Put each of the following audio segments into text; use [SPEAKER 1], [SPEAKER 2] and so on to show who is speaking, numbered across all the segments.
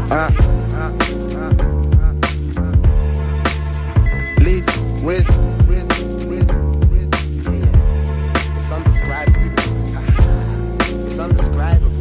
[SPEAKER 1] Leave with it's undescribable. It's undescribable.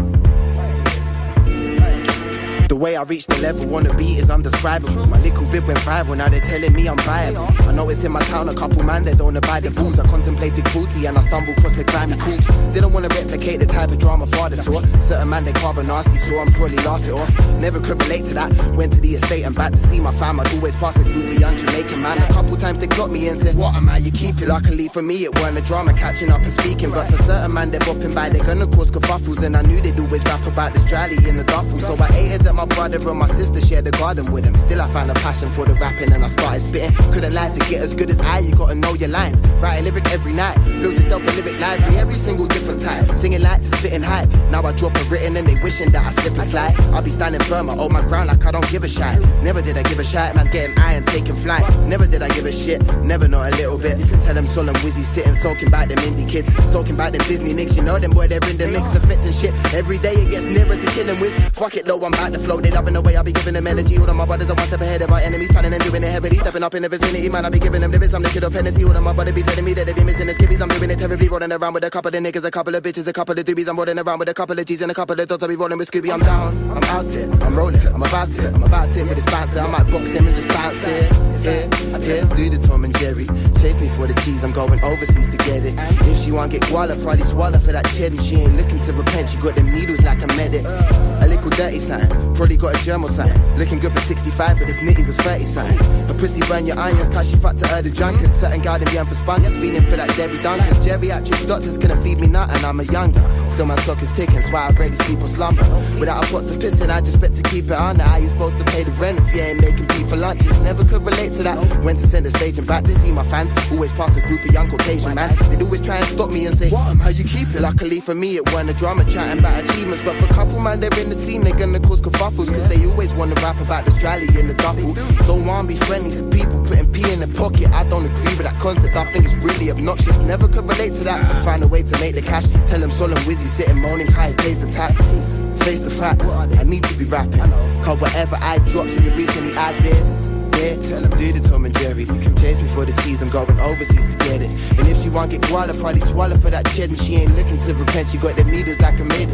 [SPEAKER 1] The way I reached the level, wanna be is undescribable. My little vid went viral, now they're telling me I'm viable. I know it's in my town, a couple man that don't abide the rules. I contemplated cruelty and I stumbled across a grimy corpse. Didn't wanna replicate the type of drama father saw. Certain man they carve a nasty, so I'm probably laugh it off. Never could relate to that. Went to the estate and back to see my fam. I'd always pass a groupie young Jamaican man. A couple times they clocked me and said, what am I? You keep it. Luckily for me, it weren't a drama catching up and speaking. But for certain man, they're bopping by, they're gonna cause kerfuffles. And I knew they'd always rap about this dryly in the duffel. So I hated that my brother and my sister shared the garden with them. Still I found a passion for the rapping and I started spitting. Couldn't lie, to get as good as I, you gotta know your lines. Write a lyric every night, build yourself a lyric library, every single different type. Singing light to spitting hype. Now I drop a written and they wishing that I slip and slide. I'll be standing firm, I hold my ground like I don't give a shit. Never did I give a shit, man getting iron, taking flight. Never did I give a shit, never not a little bit. Tell them Sol and Wizzy sitting, soaking back them indie kids, soaking back them Disney nicks, you know them boy, they're in the mix, affecting shit. Every day it gets nearer to killing with. Fuck it though, I'm back to flow, they loving the way I be giving them energy. All of my brothers are one step ahead of our enemies, planning and doing it heavily. Stepping up in the vicinity, man, I be giving them lyrics, I'm the kid of Hennessy. All of my brother be telling me that they be missing the skivvies. I'm doing it terribly, rolling around with a couple of niggas, a couple of bitches, a couple of doobies. I'm rolling around with a couple of G's and a couple of dots. I be rolling with Scooby. I'm down, I'm out it, I'm rolling, I'm about it with this bouncer. I might box him and just bounce it. Yeah, do the Tom and Jerry. Chase me for the teas, I'm going overseas to get it. If she want get guala, probably swallow for that cheddar. She ain't looking to repent, she got them needles like a medic. A little dirty sign, probably got a germal sign. Looking good for 65, but this nitty was 30 sign. Her pussy burn your onions, cause she fucked to her the drunkard. Certain garden the for spunkers, feeling for that Debbie Dunkers. Geriatric doctors couldn't feed me nothing, I'm a younger. Still my stock is ticking, so I barely sleep or slumber. Without a pot to piss in, I just bet to keep it on. How you supposed to pay the rent if you ain't making pee for lunches? Never could relate to that. Went to center stage and back to see my fans. Always pass a group of young Caucasian man. They'd always try and stop me and say, what, how you keep it? Luckily for me, it weren't a drama chatting about achievements. But for a couple man, they're in the scene, they're gonna cause kerfuffles. Cause they always wanna rap about this dryly in the duffel. Don't wanna be friendly to people putting pee in their pocket. I don't agree with that concept, I think it's really obnoxious. Never could relate to that. Find a way to make the cash. Tell them Sol and Wizzy sitting moaning how he pays the tax. Face the facts, I need to be rapping. Cause whatever I dropped in the recently I did. Yeah, tell them do the Tom and Jerry. You can chase me for the cheese, I'm going overseas to get it. And if she want get guala, probably swallow for that cheddar. She ain't looking to repent, she got the needles like a maiden.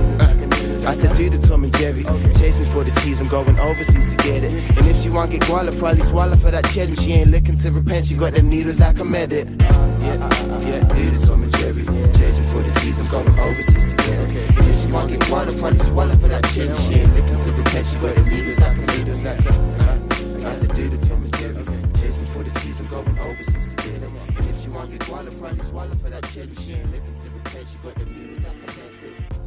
[SPEAKER 1] I said do the Tom and Jerry. Chase me for the cheese, I'm going overseas to get it. And if she want get guala, probably swallow for that cheddar. She ain't looking to repent, she got the needles like a medic. Yeah, do the Tom and Jerry. Chase me for the cheese, I'm going overseas to get it. And if she want get guala, probably swallow for that cheddar. She ain't looking to repent, she got the needles like a needles like a. I said do the Tom and Jerry. Chase me for the cheese, I'm going overseas to get it. And if she want get guala, probably swallow for that cheddar. She ain't looking to repent, she got the needles like a medic.